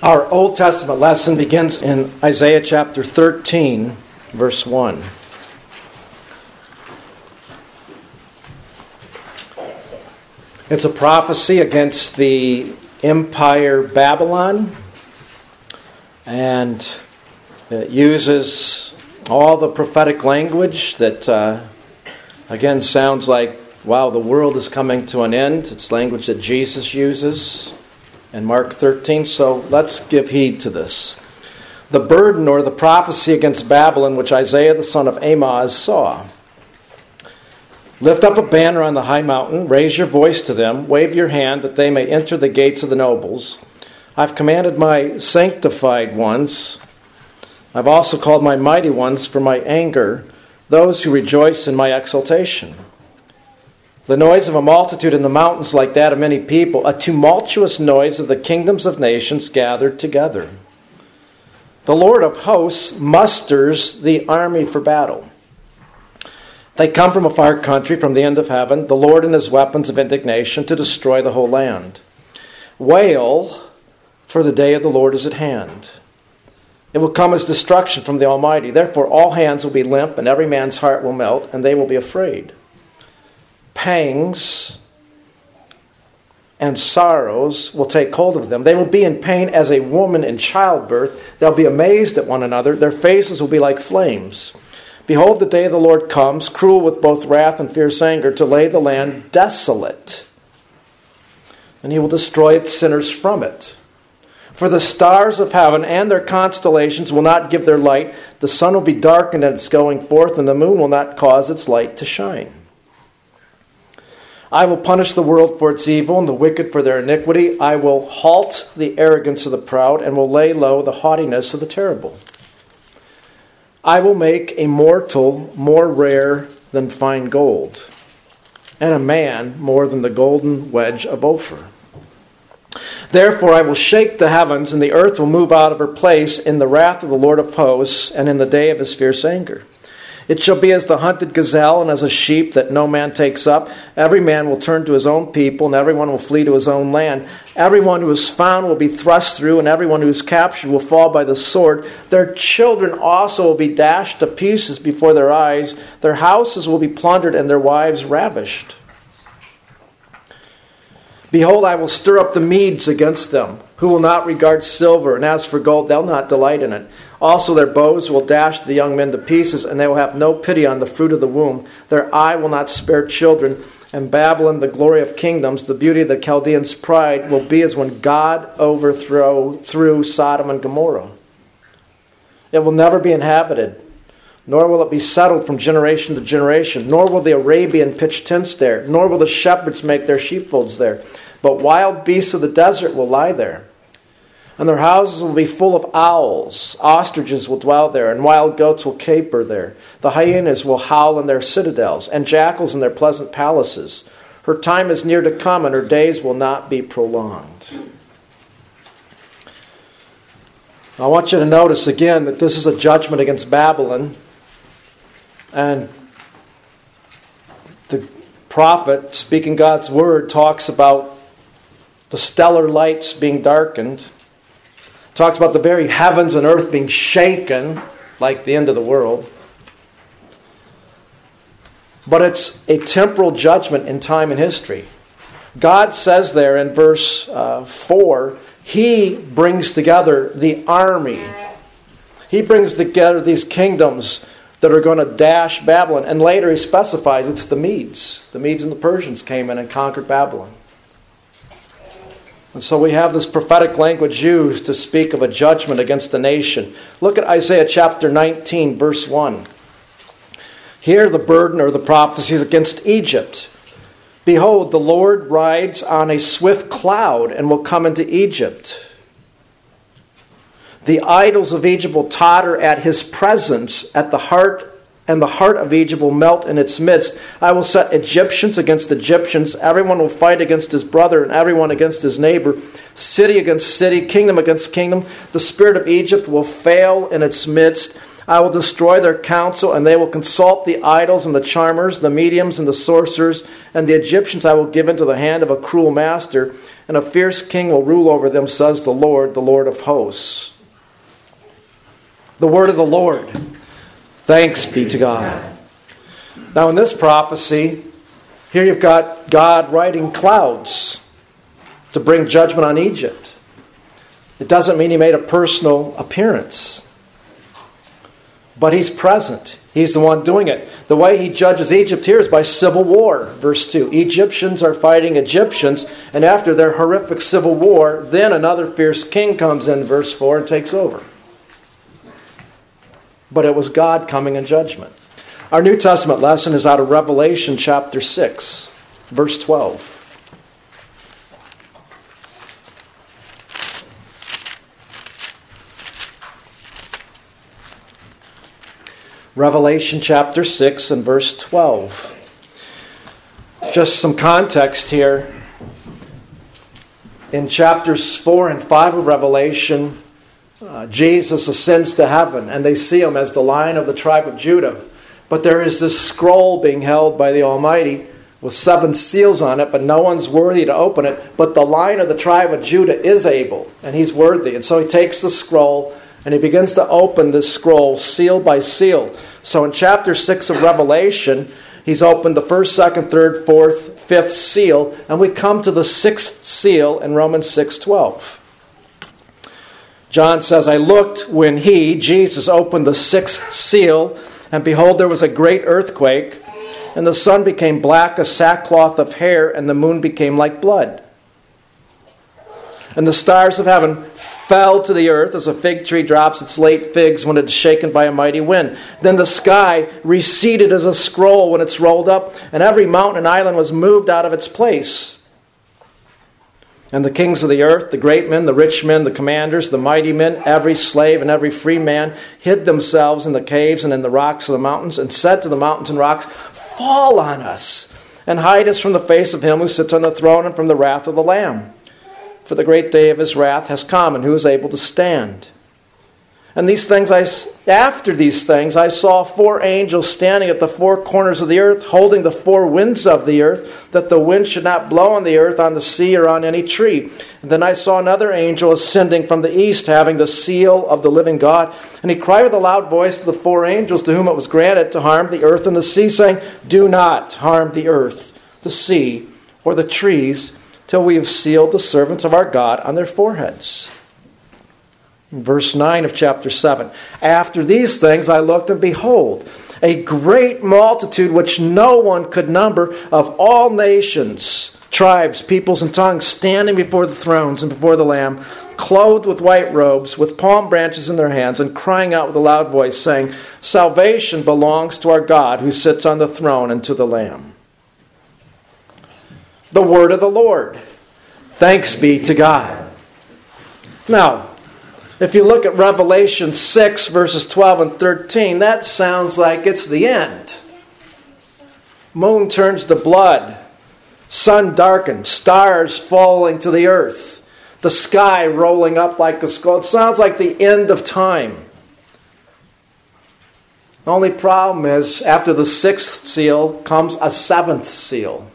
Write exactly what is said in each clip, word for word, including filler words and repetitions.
Our Old Testament lesson begins in Isaiah chapter thirteen, verse one. It's a prophecy against the empire Babylon, and it uses all the prophetic language that, uh, again, sounds like, wow, the world is coming to an end. It's language that Jesus uses in Mark thirteen, so let's give heed to this. The burden or the prophecy against Babylon, which Isaiah the son of Amoz saw. Lift up a banner on the high mountain, raise your voice to them, wave your hand that they may enter the gates of the nobles. I've commanded my sanctified ones. I've also called my mighty ones for my anger, those who rejoice in my exaltation. The noise of a multitude in the mountains like that of many people, a tumultuous noise of the kingdoms of nations gathered together. The Lord of hosts musters the army for battle. They come from a far country, from the end of heaven, the Lord and his weapons of indignation to destroy the whole land. Wail, for the day of the Lord is at hand. It will come as destruction from the Almighty. Therefore all hands will be limp, and every man's heart will melt, and they will be afraid. Pangs and sorrows will take hold of them. They will be in pain as a woman in childbirth. They'll be amazed at one another. Their faces will be like flames. Behold, the day of the Lord comes, cruel with both wrath and fierce anger, to lay the land desolate. And he will destroy its sinners from it. For the stars of heaven and their constellations will not give their light. The sun will be darkened at its going forth, and the moon will not cause its light to shine. I will punish the world for its evil and the wicked for their iniquity. I will halt the arrogance of the proud and will lay low the haughtiness of the terrible. I will make a mortal more rare than fine gold, and a man more than the golden wedge of Ophir. Therefore I will shake the heavens, and the earth will move out of her place in the wrath of the Lord of hosts and in the day of his fierce anger. It shall be as the hunted gazelle and as a sheep that no man takes up. Every man will turn to his own people, and everyone will flee to his own land. Everyone who is found will be thrust through, and everyone who is captured will fall by the sword. Their children also will be dashed to pieces before their eyes. Their houses will be plundered, and their wives ravished. Behold, I will stir up the Medes against them, who will not regard silver, and as for gold, they'll not delight in it. Also their bows will dash the young men to pieces, and they will have no pity on the fruit of the womb. Their eye will not spare children, and Babylon, the glory of kingdoms, the beauty of the Chaldeans' pride, will be as when God overthrew threw Sodom and Gomorrah. It will never be inhabited, nor will it be settled from generation to generation, nor will the Arabian pitch tents there, nor will the shepherds make their sheepfolds there. But wild beasts of the desert will lie there. And their houses will be full of owls. Ostriches will dwell there, and wild goats will caper there. The hyenas will howl in their citadels, and jackals in their pleasant palaces. Her time is near to come, and her days will not be prolonged. I want you to notice again that this is a judgment against Babylon. And the prophet, speaking God's word, talks about the stellar lights being darkened. Talks about the very heavens and earth being shaken like the end of the world. But it's a temporal judgment in time and history. God says there in verse uh, four, he brings together the army. He brings together these kingdoms that are going to dash Babylon. And later he specifies it's the Medes. The Medes and the Persians came in and conquered Babylon. And so we have this prophetic language used to speak of a judgment against the nation. Look at Isaiah chapter nineteen, verse one. Here the burden or the prophecy is against Egypt. Behold, the Lord rides on a swift cloud and will come into Egypt. The idols of Egypt will totter at his presence, at the heart and the heart of Egypt will melt in its midst. I will set Egyptians against Egyptians. Everyone will fight against his brother, and everyone against his neighbor. City against city, kingdom against kingdom. The spirit of Egypt will fail in its midst. I will destroy their counsel, and they will consult the idols and the charmers, the mediums and the sorcerers, and the Egyptians I will give into the hand of a cruel master, and a fierce king will rule over them, says the Lord, the Lord of hosts. The word of the Lord. Thanks be to God. Now in this prophecy, here you've got God riding clouds to bring judgment on Egypt. It doesn't mean he made a personal appearance. But he's present. He's the one doing it. The way he judges Egypt here is by civil war. Verse two. Egyptians are fighting Egyptians, and after their horrific civil war, then another fierce king comes in, verse four, and takes over. But it was God coming in judgment. Our New Testament lesson is out of Revelation chapter six, verse twelve. Revelation chapter six and verse twelve. Just some context here. In chapters four and five of Revelation, uh, Jesus ascends to heaven, and they see him as the Lion of the tribe of Judah. But there is this scroll being held by the Almighty with seven seals on it, but no one's worthy to open it. But the Lion of the tribe of Judah is able, and he's worthy. And so he takes the scroll, and he begins to open this scroll seal by seal. So in chapter six of Revelation, he's opened the first, second, third, fourth, fifth seal, and we come to the sixth seal in Romans six twelve. John says, I looked when he, Jesus, opened the sixth seal, and behold, there was a great earthquake, and the sun became black as sackcloth of hair, and the moon became like blood. And the stars of heaven fell to the earth as a fig tree drops its late figs when it is shaken by a mighty wind. Then the sky receded as a scroll when it's rolled up, and every mountain and island was moved out of its place. And the kings of the earth, the great men, the rich men, the commanders, the mighty men, every slave and every free man, hid themselves in the caves and in the rocks of the mountains, and said to the mountains and rocks, fall on us, and hide us from the face of him who sits on the throne and from the wrath of the Lamb. For the great day of his wrath has come, and who is able to stand? And these things, I, after these things, I saw four angels standing at the four corners of the earth, holding the four winds of the earth, that the wind should not blow on the earth, on the sea, or on any tree. And then I saw another angel ascending from the east, having the seal of the living God. And he cried with a loud voice to the four angels to whom it was granted to harm the earth and the sea, saying, do not harm the earth, the sea, or the trees, till we have sealed the servants of our God on their foreheads. Verse nine of chapter seven. After these things I looked, and behold, a great multitude which no one could number, of all nations, tribes, peoples, and tongues, standing before the thrones and before the Lamb, clothed with white robes, with palm branches in their hands, and crying out with a loud voice, saying, salvation belongs to our God who sits on the throne and to the Lamb. The word of the Lord. Thanks be to God. Now, if you look at Revelation six, verses twelve and thirteen, that sounds like it's the end. Moon turns to blood. Sun darkened. Stars falling to the earth. The sky rolling up like a skull. It sounds like the end of time. The only problem is, after the sixth seal comes a seventh seal.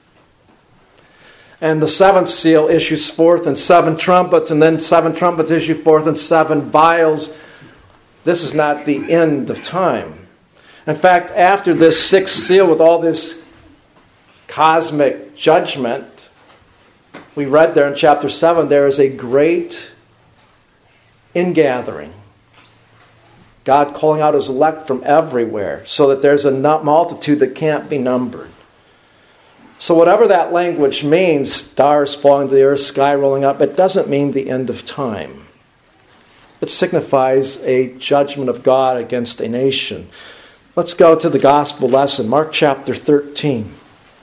And the seventh seal issues forth in seven trumpets, and then seven trumpets issue forth in seven vials. This is not the end of time. In fact, after this sixth seal with all this cosmic judgment, we read there in chapter seven, there is a great ingathering. God calling out his elect from everywhere, so that there's a multitude that can't be numbered. So whatever that language means, stars falling to the earth, sky rolling up, it doesn't mean the end of time. It signifies a judgment of God against a nation. Let's go to the gospel lesson, Mark chapter thirteen.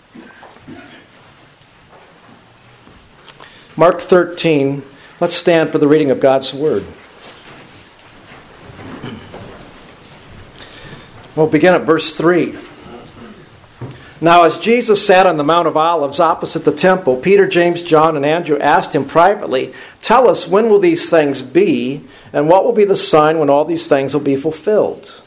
Mark thirteen, let's stand for the reading of God's word. We'll begin at verse three. Now, as Jesus sat on the Mount of Olives opposite the temple, Peter, James, John, and Andrew asked him privately, "Tell us, when will these things be, and what will be the sign when all these things will be fulfilled?"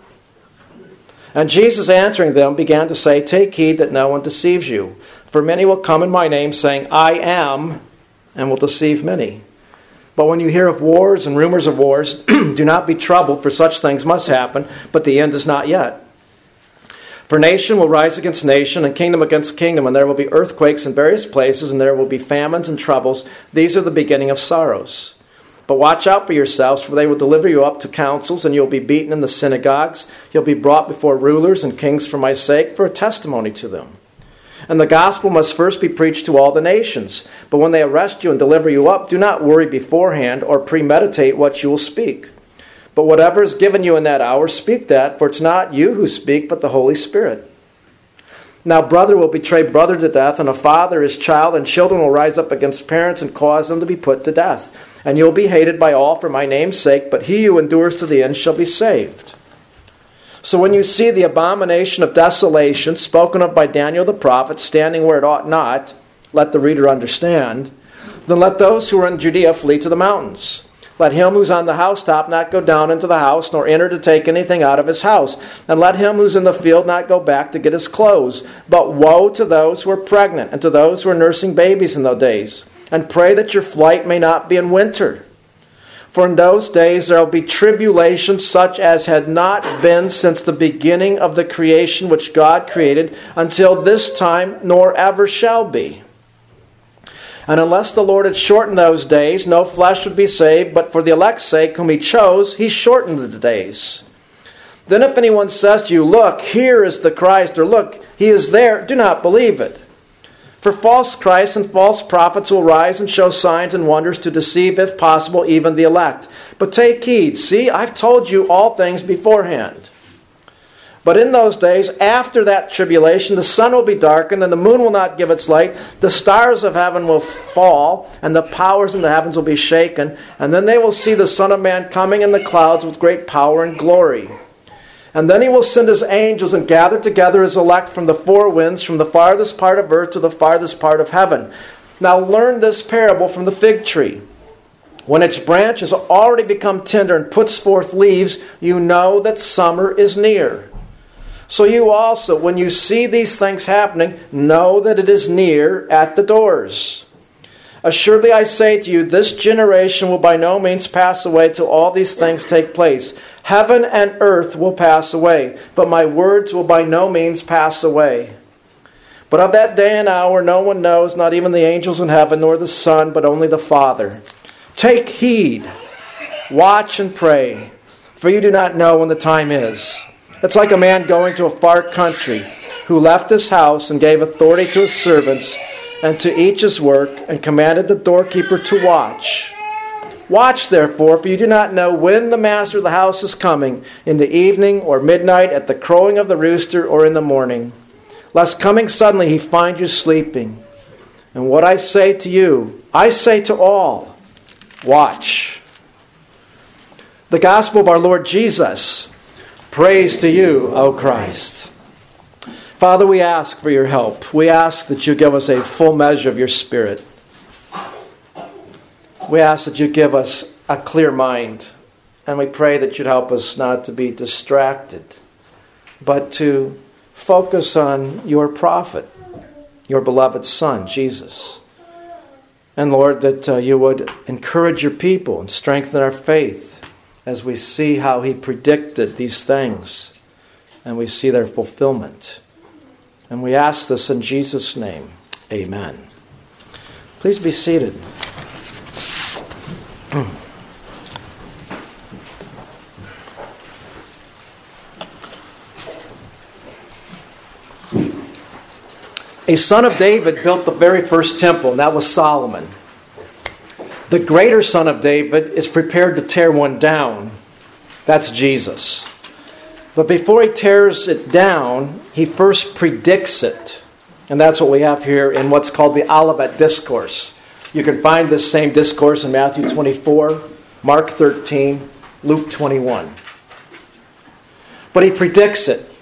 And Jesus, answering them, began to say, "Take heed that no one deceives you. For many will come in my name, saying, 'I am,' and will deceive many. But when you hear of wars and rumors of wars, do not be troubled, for such things must happen, but the end is not yet. For nation will rise against nation, and kingdom against kingdom, and there will be earthquakes in various places, and there will be famines and troubles. These are the beginning of sorrows. But watch out for yourselves, for they will deliver you up to councils, and you'll be beaten in the synagogues. You'll be brought before rulers and kings for my sake, for a testimony to them. And the gospel must first be preached to all the nations. But when they arrest you and deliver you up, do not worry beforehand or premeditate what you will speak. But whatever is given you in that hour, speak that, for it's not you who speak, but the Holy Spirit. Now brother will betray brother to death, and a father his child, and children will rise up against parents and cause them to be put to death. And you'll be hated by all for my name's sake, but he who endures to the end shall be saved. So when you see the abomination of desolation spoken of by Daniel the prophet standing where it ought not, let the reader understand, then let those who are in Judea flee to the mountains. Let him who's on the housetop not go down into the house, nor enter to take anything out of his house. And let him who's in the field not go back to get his clothes. But woe to those who are pregnant, and to those who are nursing babies in those days. And pray that your flight may not be in winter. For in those days there will be tribulation such as had not been since the beginning of the creation which God created, until this time, nor ever shall be. And unless the Lord had shortened those days, no flesh would be saved, but for the elect's sake whom he chose, he shortened the days. Then if anyone says to you, "Look, here is the Christ," or "Look, he is there," do not believe it. For false Christs and false prophets will rise and show signs and wonders to deceive, if possible, even the elect. But take heed, see, I've told you all things beforehand. But in those days, after that tribulation, the sun will be darkened, and the moon will not give its light. The stars of heaven will fall, and the powers in the heavens will be shaken. And then they will see the Son of Man coming in the clouds with great power and glory. And then he will send his angels and gather together his elect from the four winds, from the farthest part of earth to the farthest part of heaven. Now learn this parable from the fig tree. When its branch has already become tender and puts forth leaves, you know that summer is near. So you also, when you see these things happening, know that it is near at the doors. Assuredly I say to you, this generation will by no means pass away till all these things take place. Heaven and earth will pass away, but my words will by no means pass away. But of that day and hour no one knows, not even the angels in heaven, nor the Son, but only the Father. Take heed, watch and pray, for you do not know when the time is. It's like a man going to a far country, who left his house and gave authority to his servants, and to each his work, and commanded the doorkeeper to watch. Watch therefore, for you do not know when the master of the house is coming, in the evening or midnight, at the crowing of the rooster, or in the morning, lest coming suddenly he find you sleeping. And what I say to you, I say to all, watch. The gospel of our Lord Jesus. Praise to you, O Christ. Father, we ask for your help. We ask that you give us a full measure of your Spirit. We ask that you give us a clear mind. And we pray that you'd help us not to be distracted, but to focus on your prophet, your beloved Son, Jesus. And Lord, that uh, you would encourage your people and strengthen our faith as we see how he predicted these things and we see their fulfillment. And we ask this in Jesus' name. Amen. Please be seated. A son of David built the very first temple, and that was Solomon. The greater son of David is prepared to tear one down. That's Jesus. But before he tears it down, he first predicts it. And that's what we have here in what's called the Olivet Discourse. You can find this same discourse in Matthew twenty-four, Mark thirteen, Luke twenty-one. But he predicts it.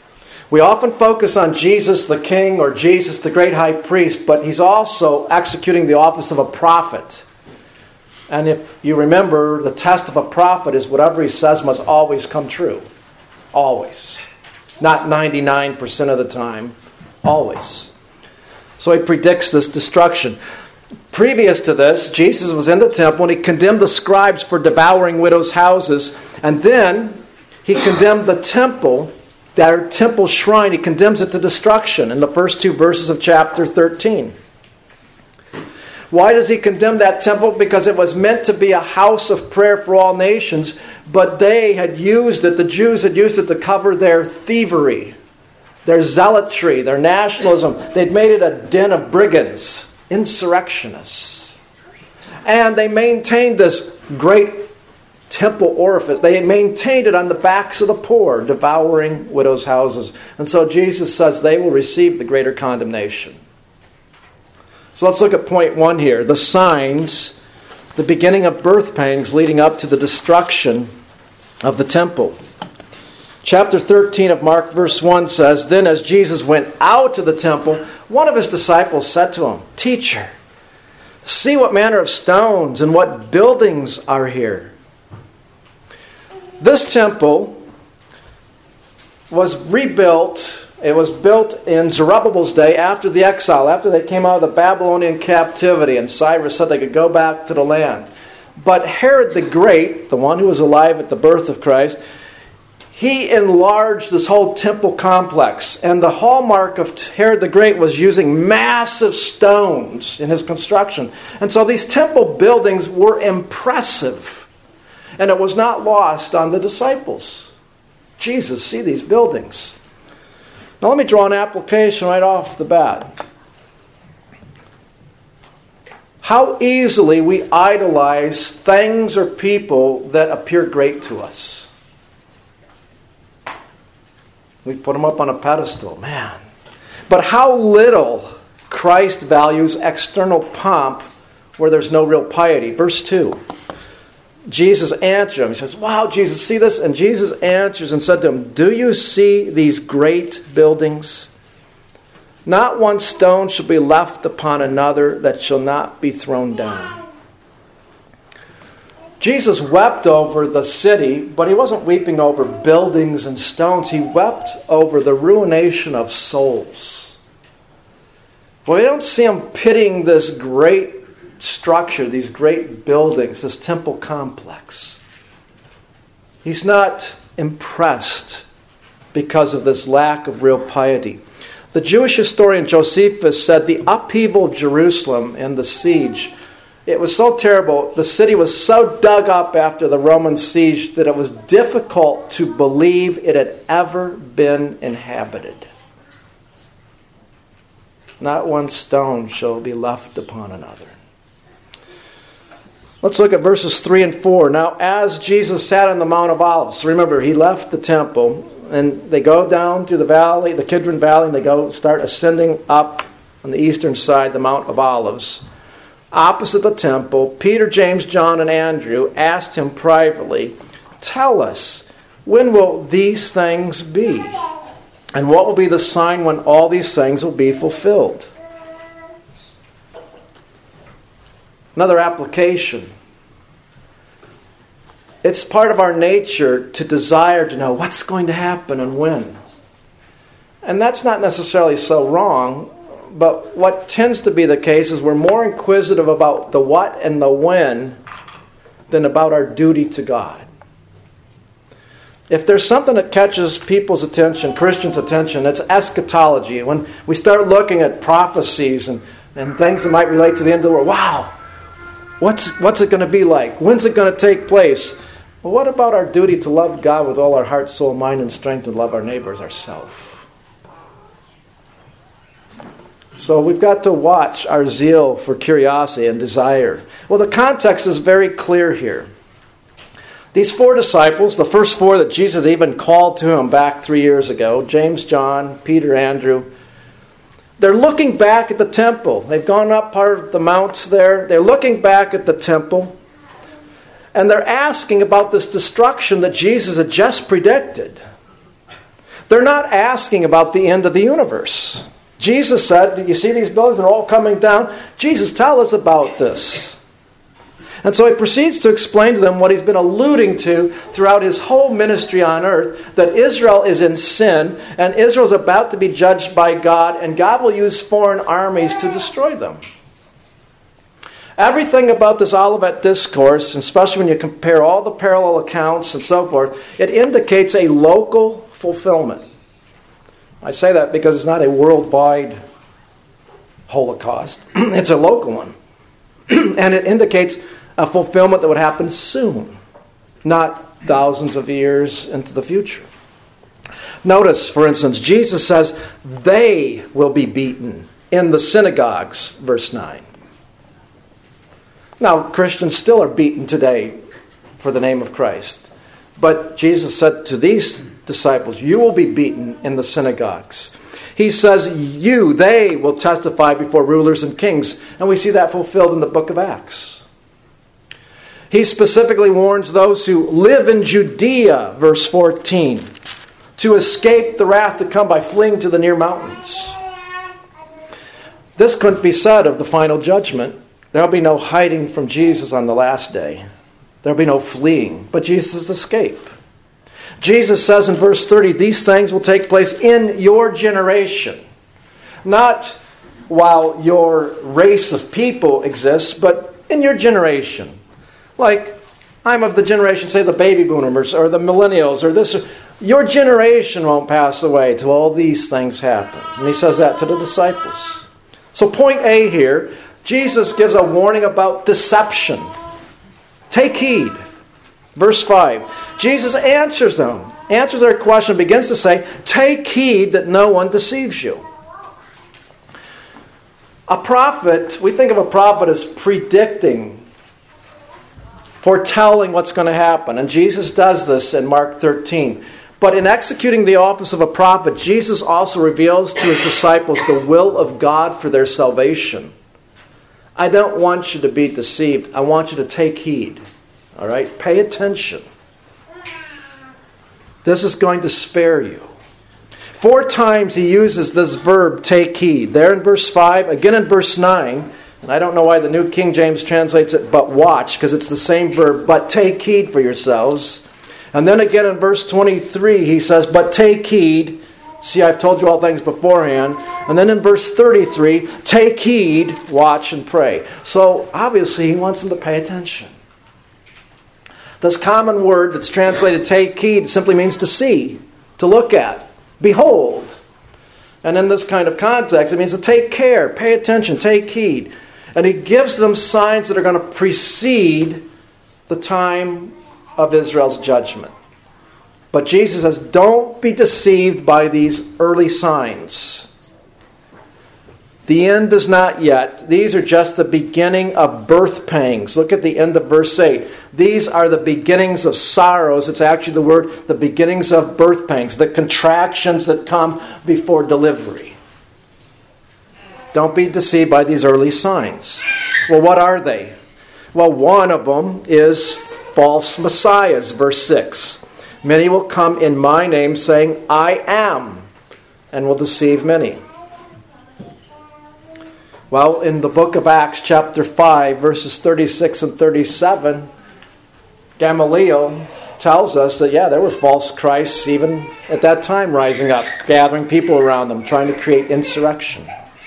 We often focus on Jesus the King or Jesus the great high priest, but he's also executing the office of a prophet. And if you remember, the test of a prophet is whatever he says must always come true. Always. Not ninety-nine percent of the time. Always. So he predicts this destruction. Previous to this, Jesus was in the temple and he condemned the scribes for devouring widows' houses. And then he condemned the temple, their temple shrine. He condemns it to destruction in the first two verses of chapter thirteen. Why does he condemn that temple? Because it was meant to be a house of prayer for all nations, but they had used it, the Jews had used it to cover their thievery, their zealotry, their nationalism. They'd made it a den of brigands, insurrectionists. And they maintained this great temple orifice. They maintained it on the backs of the poor, devouring widows' houses. And so Jesus says they will receive the greater condemnation. So let's look at point one here. The signs, the beginning of birth pangs leading up to the destruction of the temple. Chapter thirteen of Mark verse one says, "Then as Jesus went out of the temple, one of his disciples said to him, 'Teacher, see what manner of stones and what buildings are here.'" This temple was rebuilt. It was built in Zerubbabel's day after the exile, after they came out of the Babylonian captivity, and Cyrus said they could go back to the land. But Herod the Great, the one who was alive at the birth of Christ, he enlarged this whole temple complex. And the hallmark of Herod the Great was using massive stones in his construction. And so these temple buildings were impressive. And it was not lost on the disciples. Jesus, see these buildings. Now let me draw an application right off the bat. How easily we idolize things or people that appear great to us. We put them up on a pedestal, man. But how little Christ values external pomp where there's no real piety. Verse two. Jesus answered him. He says, "Wow, Jesus, see this?" And Jesus answers and said to him, "Do you see these great buildings? Not one stone shall be left upon another that shall not be thrown down." Jesus wept over the city, but he wasn't weeping over buildings and stones. He wept over the ruination of souls. Well, we don't see him pitying this great structure, these great buildings, this temple complex. He's not impressed because of this lack of real piety. The Jewish historian Josephus said the upheaval of Jerusalem and the siege, it was so terrible, the city was so dug up after the Roman siege that it was difficult to believe it had ever been inhabited. Not one stone shall be left upon another. Let's look at verses three and four. Now, as Jesus sat on the Mount of Olives, so remember, he left the temple, and they go down to the valley, the Kidron Valley, and they go start ascending up on the eastern side, the Mount of Olives. Opposite the temple, Peter, James, John, and Andrew asked him privately, "Tell us, when will these things be? And what will be the sign when all these things will be fulfilled?" Another application. It's part of our nature to desire to know what's going to happen and when. And that's not necessarily so wrong, but what tends to be the case is we're more inquisitive about the what and the when than about our duty to God. If there's something that catches people's attention, Christians' attention, it's eschatology. When we start looking at prophecies and, and things that might relate to the end of the world, wow! What's, what's it going to be like? When's it going to take place? Well, what about our duty to love God with all our heart, soul, mind, and strength, and love our neighbors ourselves? So we've got to watch our zeal for curiosity and desire. Well, the context is very clear here. These four disciples, the first four that Jesus even called to him back three years ago, James, John, Peter, Andrew, they're looking back at the temple. They've gone up part of the mounts there. They're looking back at the temple. And they're asking about this destruction that Jesus had just predicted. They're not asking about the end of the universe. Jesus said, "Do you see these buildings? They're all coming down." Jesus, tell us about this. And so he proceeds to explain to them what he's been alluding to throughout his whole ministry on earth, that Israel is in sin, and Israel's about to be judged by God, and God will use foreign armies to destroy them. Everything about this Olivet Discourse, especially when you compare all the parallel accounts and so forth, it indicates a local fulfillment. I say that because it's not a worldwide Holocaust. It's a local one. And it indicates a fulfillment that would happen soon, not thousands of years into the future. Notice, for instance, Jesus says, they will be beaten in the synagogues, verse nine. Now, Christians still are beaten today for the name of Christ. But Jesus said to these disciples, you will be beaten in the synagogues. He says, you, they will testify before rulers and kings. And we see that fulfilled in the book of Acts. He specifically warns those who live in Judea, verse fourteen, to escape the wrath to come by fleeing to the near mountains. This couldn't be said of the final judgment. There'll be no hiding from Jesus on the last day. There'll be no fleeing, but Jesus' escape. Jesus says in verse thirty, these things will take place in your generation. Not while your race of people exists, but in your generation. Like, I'm of the generation, say the baby boomers or the millennials or this. Your generation won't pass away till all these things happen. And he says that to the disciples. So point A here, Jesus gives a warning about deception. Take heed. Verse five. Jesus answers them, answers their question, begins to say, take heed that no one deceives you. A prophet, we think of a prophet as predicting, foretelling what's going to happen. And Jesus does this in Mark thirteen. But in executing the office of a prophet, Jesus also reveals to his disciples the will of God for their salvation. I don't want you to be deceived. I want you to take heed. All right? Pay attention. This is going to spare you. Four times he uses this verb, take heed. There in verse five, again in verse nine. And I don't know why the New King James translates it, but watch, because it's the same verb, but take heed for yourselves. And then again in verse twenty-three, he says, but take heed. See, I've told you all things beforehand. And then in verse thirty-three, take heed, watch, and pray. So obviously he wants them to pay attention. This common word that's translated take heed simply means to see, to look at, behold. And in this kind of context, it means to take care, pay attention, take heed. And he gives them signs that are going to precede the time of Israel's judgment. But Jesus says, don't be deceived by these early signs. The end is not yet. These are just the beginning of birth pangs. Look at the end of verse eight. These are the beginnings of sorrows. It's actually the word, the beginnings of birth pangs, the contractions that come before delivery. Don't be deceived by these early signs. Well, what are they? Well, one of them is false messiahs, verse six. Many will come in my name saying, I am, and will deceive many. Well, in the book of Acts, chapter five, verses thirty-six and thirty-seven, Gamaliel tells us that, yeah, there were false Christs even at that time rising up, gathering people around them, trying to create insurrection.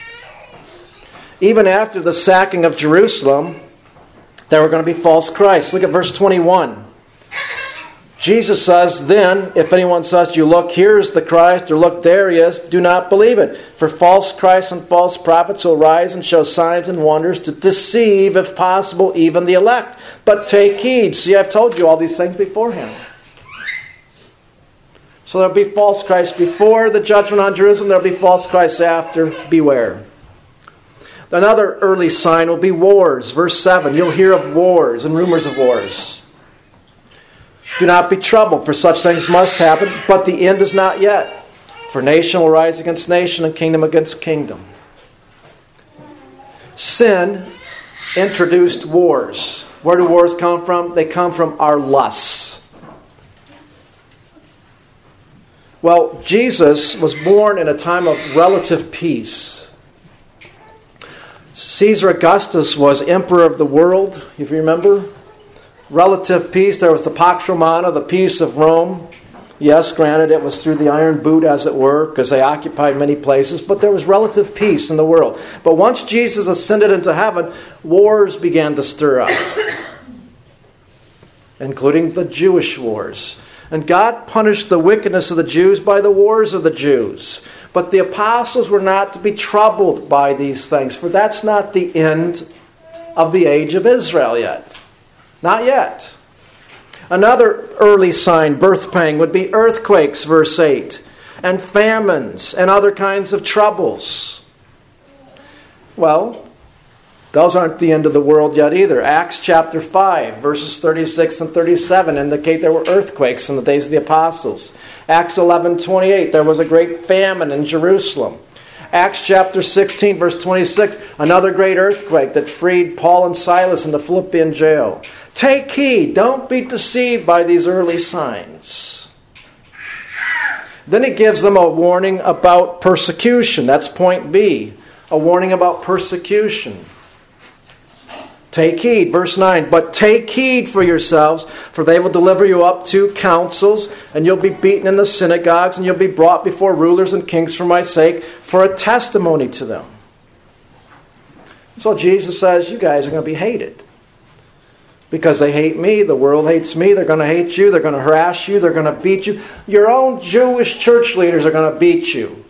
Even after the sacking of Jerusalem, there were going to be false Christs. Look at verse twenty-one. Jesus says, then, if anyone says to you, look, here's the Christ, or look, there he is, do not believe it. For false Christs and false prophets will rise and show signs and wonders to deceive, if possible, even the elect. But take heed. See, I've told you all these things beforehand. So there'll be false Christs before the judgment on Jerusalem. There'll be false Christs after. Beware. Another early sign will be wars. Verse seven, you'll hear of wars and rumors of wars. Do not be troubled, for such things must happen, but the end is not yet. For nation will rise against nation and kingdom against kingdom. Sin introduced wars. Where do wars come from? They come from our lusts. Well, Jesus was born in a time of relative peace. Caesar Augustus was emperor of the world, if you remember. Relative peace. There was the Pax Romana, the peace of Rome. Yes, granted, it was through the iron boot, as it were, because they occupied many places, but there was relative peace in the world. But once Jesus ascended into heaven, wars began to stir up, including the Jewish wars. And God punished the wickedness of the Jews by the wars of the Jews. But the apostles were not to be troubled by these things, for that's not the end of the age of Israel yet. Not yet. Another early sign, birth pang, would be earthquakes, verse eight, and famines and other kinds of troubles. Well, those aren't the end of the world yet either. Acts chapter five, verses thirty-six and thirty-seven indicate there were earthquakes in the days of the apostles. Acts eleven twenty-eight, there was a great famine in Jerusalem. Acts chapter sixteen, verse twenty-six, another great earthquake that freed Paul and Silas in the Philippian jail. Take heed, don't be deceived by these early signs. Then he gives them a warning about persecution. That's point B, a warning about persecution. Take heed, verse nine, but take heed for yourselves, for they will deliver you up to councils, and you'll be beaten in the synagogues, and you'll be brought before rulers and kings for my sake, for a testimony to them. So Jesus says, you guys are going to be hated. Because they hate me, the world hates me, they're going to hate you, they're going to harass you, they're going to beat you. Your own Jewish church leaders are going to beat you.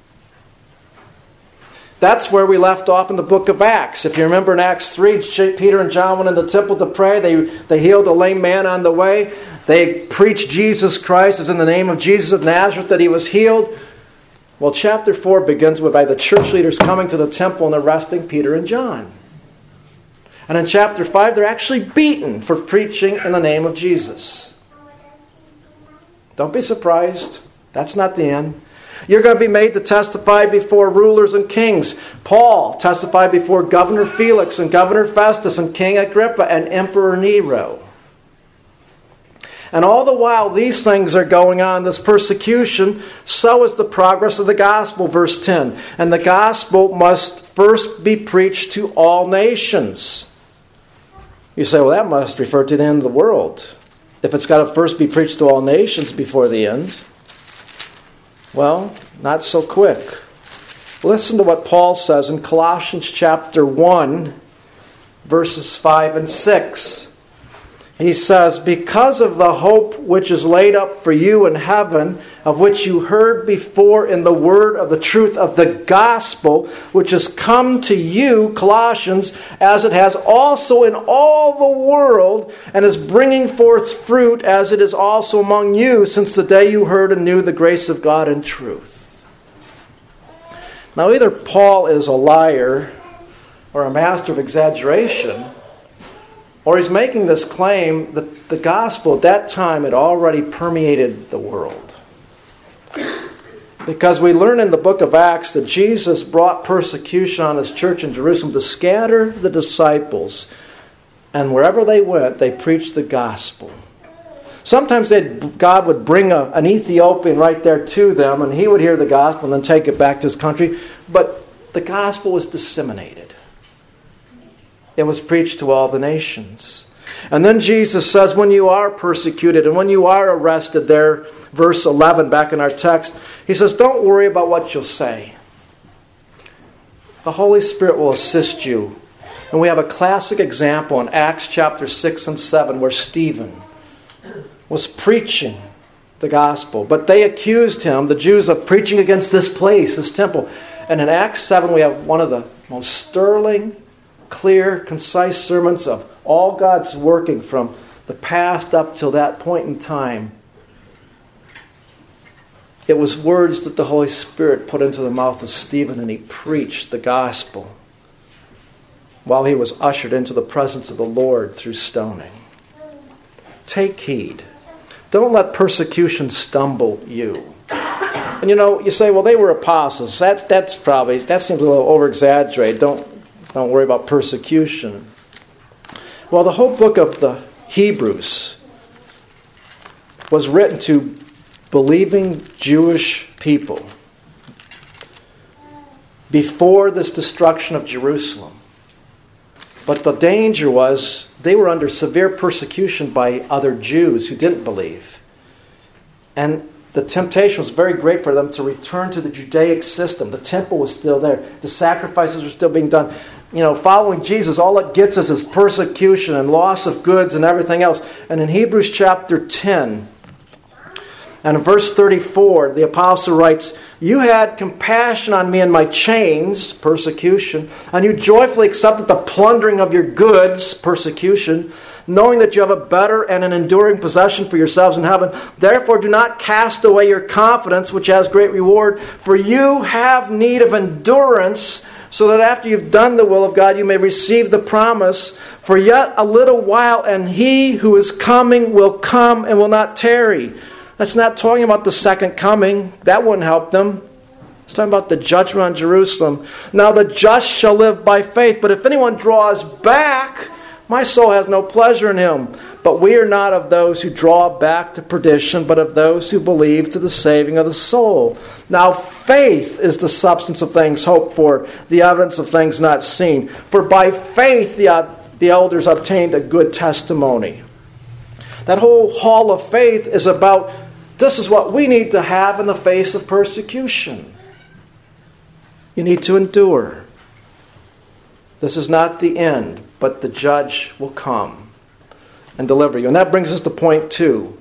That's where we left off in the book of Acts. If you remember in Acts three, Peter and John went in the temple to pray. They, they healed a lame man on the way. They preached Jesus Christ. It's in the name of Jesus of Nazareth that he was healed. Well, chapter four begins with by the church leaders coming to the temple and arresting Peter and John. And in chapter five, they're actually beaten for preaching in the name of Jesus. Don't be surprised. That's not the end. You're going to be made to testify before rulers and kings. Paul testified before Governor Felix and Governor Festus and King Agrippa and Emperor Nero. And all the while these things are going on, this persecution, so is the progress of the gospel, verse ten. And the gospel must first be preached to all nations. You say, well, that must refer to the end of the world. If it's got to first be preached to all nations before the end. Well, not so quick. Listen to what Paul says in Colossians chapter one, verses five and six. He says, because of the hope which is laid up for you in heaven, of which you heard before in the word of the truth of the gospel, which has come to you, Colossians, as it has also in all the world, and is bringing forth fruit as it is also among you, since the day you heard and knew the grace of God in truth. Now, either Paul is a liar or a master of exaggeration, or he's making this claim that the gospel at that time had already permeated the world. Because we learn in the book of Acts that Jesus brought persecution on his church in Jerusalem to scatter the disciples. And wherever they went, they preached the gospel. Sometimes God would bring a, an Ethiopian right there to them, and he would hear the gospel and then take it back to his country. But the gospel was disseminated. It was preached to all the nations. And then Jesus says, when you are persecuted and when you are arrested there, verse eleven back in our text, he says, don't worry about what you'll say. The Holy Spirit will assist you. And we have a classic example in Acts chapter six and seven where Stephen was preaching the gospel. But they accused him, the Jews, of preaching against this place, this temple. And in Acts seven we have one of the most sterling, clear, concise sermons of all God's working from the past up till that point in time. It was words that the Holy Spirit put into the mouth of Stephen, and he preached the gospel while he was ushered into the presence of the Lord through stoning. Take heed. Don't let persecution stumble you. And you know, you say, well, they were apostles. That that's probably, that seems a little over-exaggerated. Don't Don't worry about persecution. Well, the whole book of the Hebrews was written to believing Jewish people before this destruction of Jerusalem. But the danger was they were under severe persecution by other Jews who didn't believe. And the temptation was very great for them to return to the Judaic system. The temple was still there. The sacrifices were still being done. You know, following Jesus, all it gets us is persecution and loss of goods and everything else. And in Hebrews chapter ten, and in verse thirty-four, the apostle writes, "You had compassion on me in my chains," persecution, "and you joyfully accepted the plundering of your goods," persecution, "knowing that you have a better and an enduring possession for yourselves in heaven. Therefore do not cast away your confidence, which has great reward, for you have need of endurance, so that after you've done the will of God, you may receive the promise. For yet a little while, and he who is coming will come and will not tarry." That's not talking about the second coming. That wouldn't help them. It's talking about the judgment on Jerusalem. "Now the just shall live by faith. But if anyone draws back, my soul has no pleasure in him. But we are not of those who draw back to perdition, but of those who believe to the saving of the soul. Now faith is the substance of things hoped for, the evidence of things not seen. For by faith the, the elders obtained a good testimony." That whole hall of faith is about, this is what we need to have in the face of persecution. You need to endure. This is not the end, but the judge will come and deliver you. And that brings us to point two.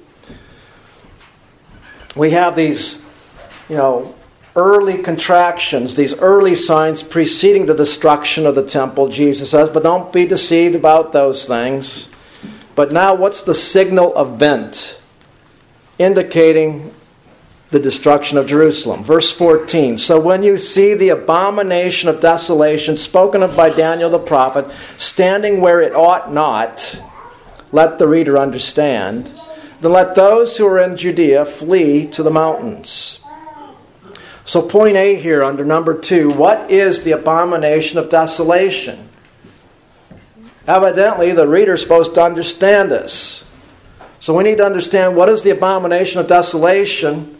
We have these, you know, early contractions, these early signs preceding the destruction of the temple, Jesus says, but don't be deceived about those things. But now what's the signal event indicating the destruction of Jerusalem? Verse fourteen, "So when you see the abomination of desolation spoken of by Daniel the prophet standing where it ought not," let the reader understand, "then let those who are in Judea flee to the mountains." So point A here under number two, what is the abomination of desolation? Evidently, the reader is supposed to understand this. So we need to understand what is the abomination of desolation.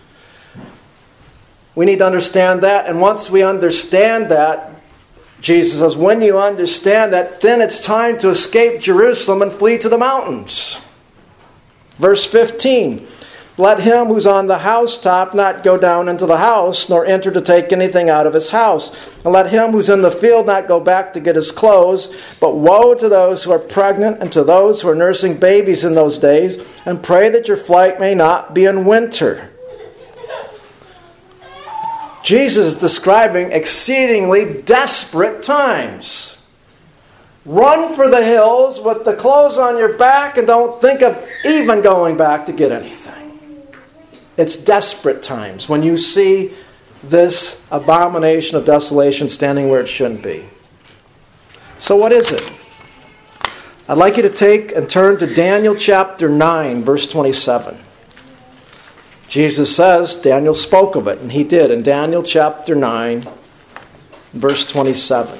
We need to understand that. And once we understand that, Jesus says, when you understand that, then it's time to escape Jerusalem and flee to the mountains. Verse fifteen, "Let him who's on the housetop not go down into the house, nor enter to take anything out of his house. And let him who's in the field not go back to get his clothes. But woe to those who are pregnant and to those who are nursing babies in those days. And pray that your flight may not be in winter." Jesus is describing exceedingly desperate times. Run for the hills with the clothes on your back and don't think of even going back to get anything. It's desperate times when you see this abomination of desolation standing where it shouldn't be. So what is it? I'd like you to take and turn to Daniel chapter nine, verse twenty-seven. Jesus says, Daniel spoke of it, and he did in Daniel chapter nine, verse twenty-seven.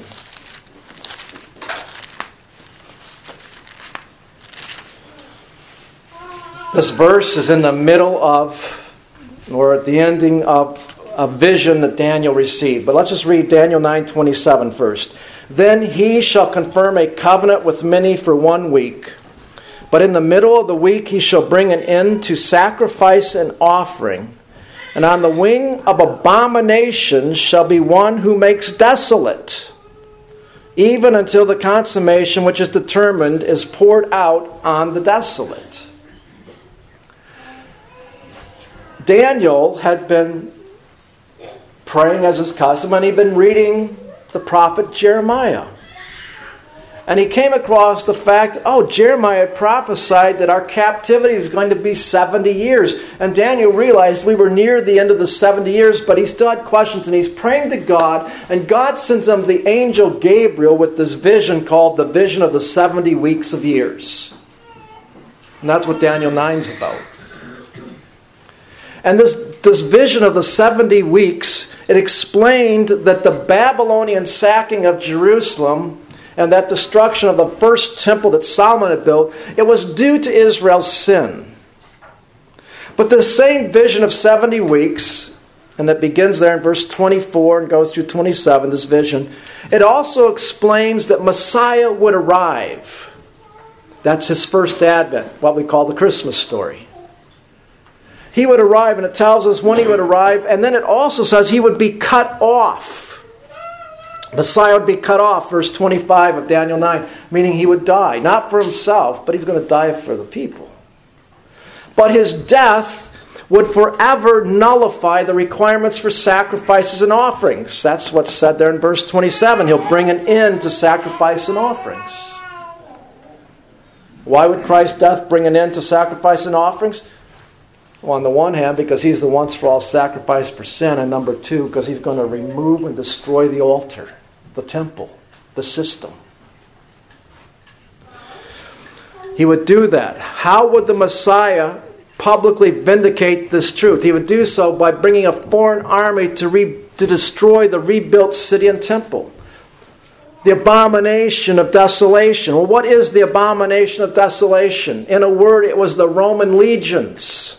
This verse is in the middle of, or at the ending of, a vision that Daniel received. But let's just read Daniel nine twenty-seven first. "Then he shall confirm a covenant with many for one week. But in the middle of the week he shall bring an end to sacrifice and offering. And on the wing of abominations shall be one who makes desolate, even until the consummation which is determined is poured out on the desolate." Daniel had been praying as his custom, and he'd been reading the prophet Jeremiah. And he came across the fact, oh, Jeremiah prophesied that our captivity is going to be seventy years. And Daniel realized we were near the end of the seventy years, but he still had questions, and he's praying to God, and God sends him the angel Gabriel with this vision called the vision of the seventy weeks of years. And that's what Daniel nine is about. And this, this vision of the seventy weeks, it explained that the Babylonian sacking of Jerusalem and that destruction of the first temple that Solomon had built, it was due to Israel's sin. But this same vision of seventy weeks, and it begins there in verse twenty-four and goes through twenty-seven, this vision, it also explains that Messiah would arrive. That's his first advent, what we call the Christmas story. He would arrive, and it tells us when he would arrive, and then it also says he would be cut off. Messiah would be cut off, verse twenty-five of Daniel nine, meaning he would die, not for himself, but he's going to die for the people. But his death would forever nullify the requirements for sacrifices and offerings. That's what's said there in verse twenty-seven. He'll bring an end to sacrifice and offerings. Why would Christ's death bring an end to sacrifice and offerings? Well, on the one hand, because he's the once for all sacrifice for sin, and number two, because he's going to remove and destroy the altar, the temple, the system. He would do that. How would the Messiah publicly vindicate this truth? He would do so by bringing a foreign army to, re- to destroy the rebuilt city and temple. The abomination of desolation. Well, what is the abomination of desolation? In a word, it was the Roman legions.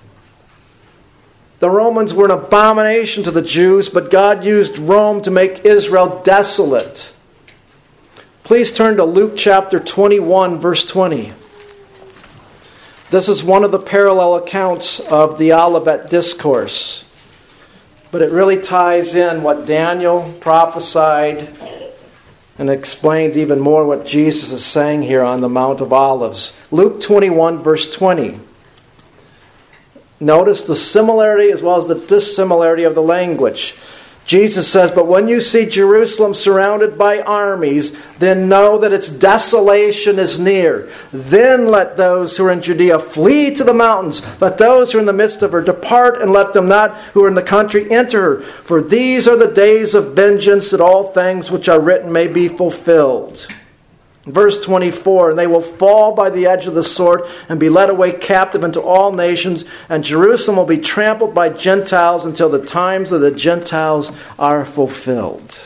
The Romans were an abomination to the Jews, but God used Rome to make Israel desolate. Please turn to Luke chapter twenty-one, verse twenty. This is one of the parallel accounts of the Olivet Discourse. But it really ties in what Daniel prophesied and explains even more what Jesus is saying here on the Mount of Olives. Luke twenty-one, verse twenty. Notice the similarity as well as the dissimilarity of the language. Jesus says, "But when you see Jerusalem surrounded by armies, then know that its desolation is near. Then let those who are in Judea flee to the mountains. Let those who are in the midst of her depart, and let them not who are in the country enter her. For these are the days of vengeance, that all things which are written may be fulfilled." Verse twenty-four, "And they will fall by the edge of the sword and be led away captive into all nations, and Jerusalem will be trampled by Gentiles until the times of the Gentiles are fulfilled."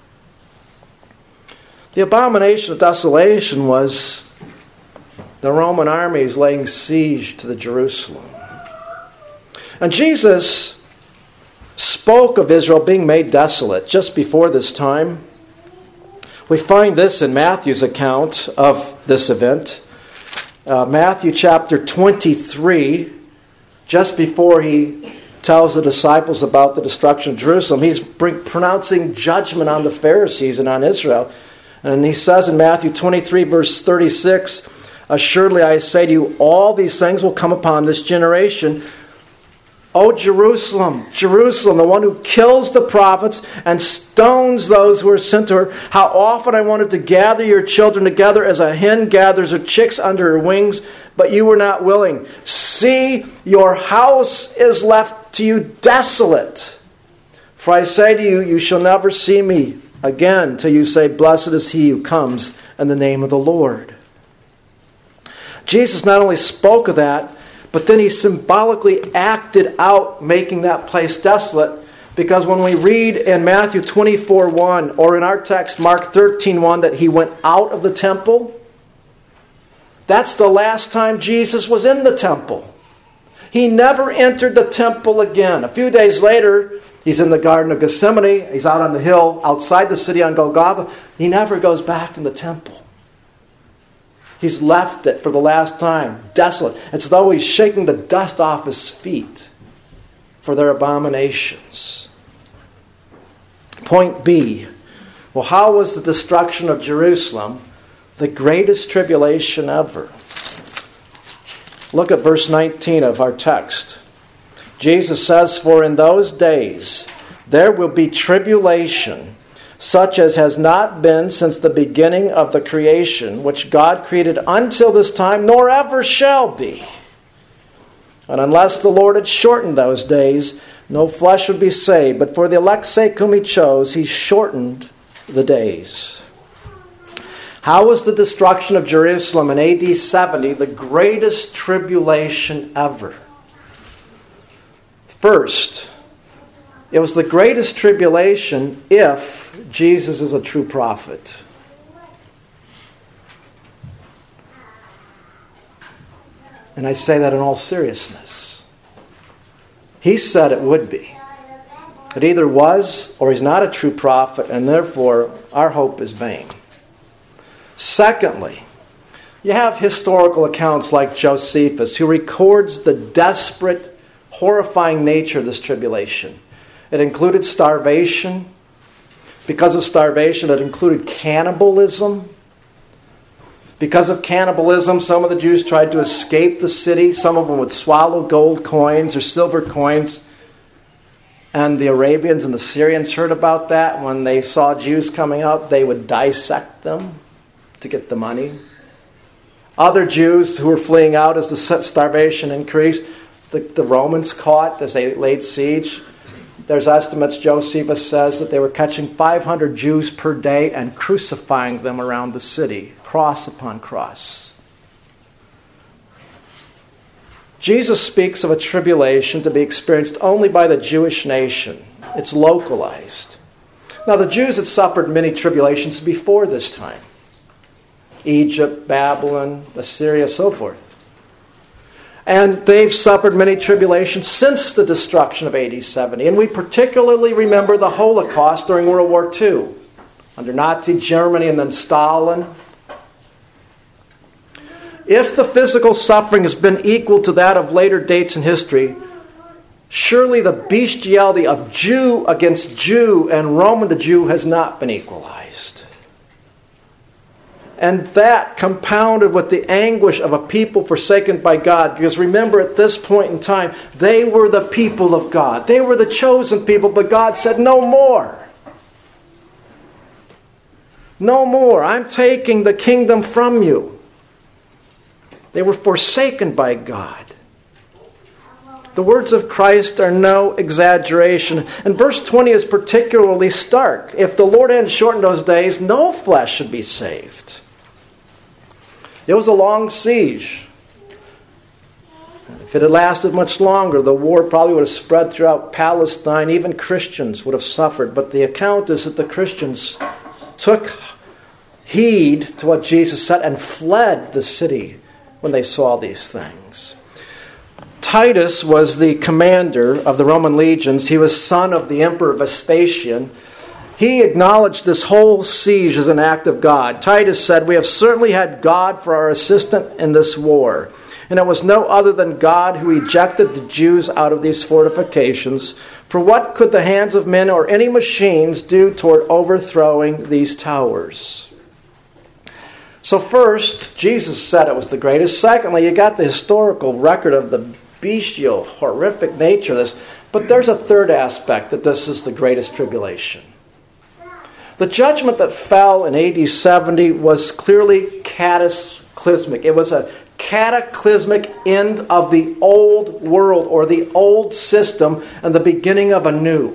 The abomination of desolation was the Roman armies laying siege to the Jerusalem. And Jesus spoke of Israel being made desolate just before this time. We find this in Matthew's account of this event. Uh, Matthew chapter twenty-three, just before he tells the disciples about the destruction of Jerusalem, he's bring, pronouncing judgment on the Pharisees and on Israel. And he says in Matthew twenty-three, verse thirty-six, "Assuredly I say to you, all these things will come upon this generation. O Jerusalem, Jerusalem, the one who kills the prophets and stones those who are sent to her. How often I wanted to gather your children together as a hen gathers her chicks under her wings, but you were not willing. See, your house is left to you desolate. For I say to you, you shall never see me again till you say, blessed is he who comes in the name of the Lord." Jesus not only spoke of that, but then he symbolically acted out making that place desolate. Because when we read in Matthew twenty-four one, or in our text Mark thirteen one, that he went out of the temple, that's the last time Jesus was in the temple. He never entered the temple again. A few days later, he's in the Garden of Gethsemane. He's out on the hill outside the city on Golgotha. He never goes back in the temple. He's left it for the last time, desolate. It's as though he's shaking the dust off his feet for their abominations. Point B. Well, how was the destruction of Jerusalem the greatest tribulation ever? Look at verse nineteen of our text. Jesus says, "For in those days there will be tribulation, such as has not been since the beginning of the creation, which God created until this time, nor ever shall be. And unless the Lord had shortened those days, no flesh would be saved. But for the elect's sake whom he chose, he shortened the days." How was the destruction of Jerusalem in A D seventy the greatest tribulation ever? First, it was the greatest tribulation if Jesus is a true prophet. And I say that in all seriousness. He said it would be. It either was or he's not a true prophet, and therefore our hope is vain. Secondly, you have historical accounts like Josephus, who records the desperate, horrifying nature of this tribulation. It included starvation. Because of starvation, it included cannibalism. Because of cannibalism, some of the Jews tried to escape the city. Some of them would swallow gold coins or silver coins. And the Arabians and the Syrians heard about that. When they saw Jews coming out, they would dissect them to get the money. Other Jews who were fleeing out as the starvation increased, the, the Romans caught as they laid siege. There's estimates, Josephus says, that they were catching five hundred Jews per day and crucifying them around the city, cross upon cross. Jesus speaks of a tribulation to be experienced only by the Jewish nation. It's localized. Now, the Jews had suffered many tribulations before this time. Egypt, Babylon, Assyria, so forth. And they've suffered many tribulations since the destruction of A D seventy. And we particularly remember the Holocaust during World War Two, under Nazi Germany and then Stalin. If the physical suffering has been equal to that of later dates in history, surely the bestiality of Jew against Jew and Roman to Jew has not been equalized. And that compounded with the anguish of a people forsaken by God. Because remember, at this point in time, they were the people of God. They were the chosen people, but God said, no more. No more. I'm taking the kingdom from you. They were forsaken by God. The words of Christ are no exaggeration. And verse twenty is particularly stark. If the Lord hadn't shortened those days, no flesh should be saved. It was a long siege. If it had lasted much longer, the war probably would have spread throughout Palestine. Even Christians would have suffered. But the account is that the Christians took heed to what Jesus said and fled the city when they saw these things. Titus was the commander of the Roman legions. He was son of the Emperor Vespasian. He acknowledged this whole siege as an act of God. Titus said, "We have certainly had God for our assistant in this war. And it was no other than God who ejected the Jews out of these fortifications. For what could the hands of men or any machines do toward overthrowing these towers?" So first, Jesus said it was the greatest. Secondly, you got the historical record of the bestial, horrific nature of this. But there's a third aspect, that this is the greatest tribulation. The judgment that fell in A D seventy was clearly cataclysmic. It was a cataclysmic end of the old world or the old system and the beginning of a new.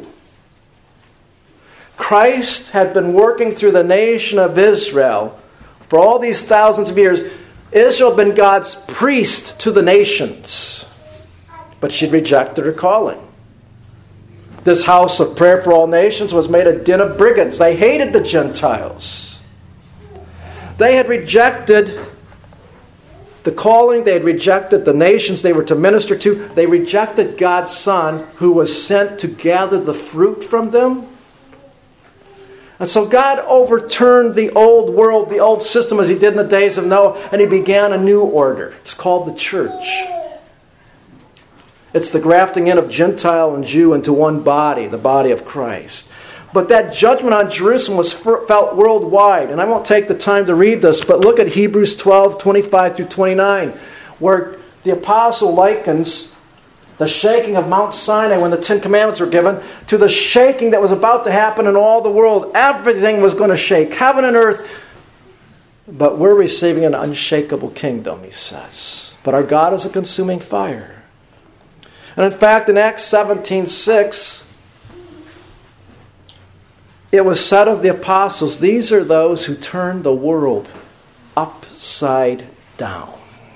Christ had been working through the nation of Israel for all these thousands of years. Israel had been God's priest to the nations, but she'd rejected her calling. This house of prayer for all nations was made a den of brigands. They hated the Gentiles. They had rejected the calling. They had rejected the nations they were to minister to. They rejected God's Son, who was sent to gather the fruit from them. And so God overturned the old world, the old system, as he did in the days of Noah, and he began a new order. It's called the church. It's the grafting in of Gentile and Jew into one body, the body of Christ. But that judgment on Jerusalem was felt worldwide. And I won't take the time to read this, but look at Hebrews twelve, twenty-five through twenty-nine, where the apostle likens the shaking of Mount Sinai when the Ten Commandments were given to the shaking that was about to happen in all the world. Everything was going to shake, heaven and earth. But we're receiving an unshakable kingdom, he says. But our God is a consuming fire. And in fact, in Acts seventeen six, it was said of the apostles, these are those who turn the world upside down.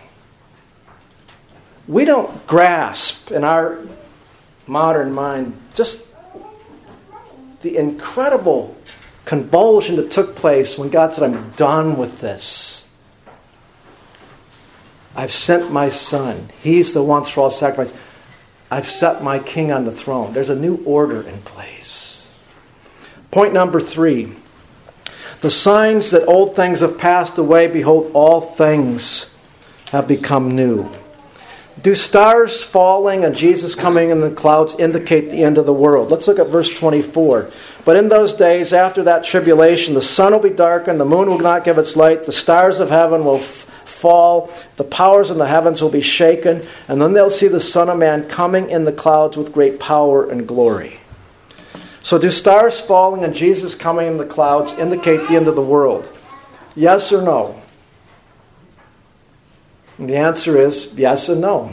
We don't grasp in our modern mind just the incredible convulsion that took place when God said, I'm done with this. I've sent my Son. He's the once for all sacrifice. I've set my king on the throne. There's a new order in place. Point number three. The signs that old things have passed away, behold, all things have become new. Do stars falling and Jesus coming in the clouds indicate the end of the world? Let's look at verse twenty-four. But in those days, after that tribulation, the sun will be darkened, the moon will not give its light, the stars of heaven will f- fall, the powers in the heavens will be shaken, and then they'll see the Son of Man coming in the clouds with great power and glory. So do stars falling and Jesus coming in the clouds indicate the end of the world? Yes or no? And the answer is yes and no.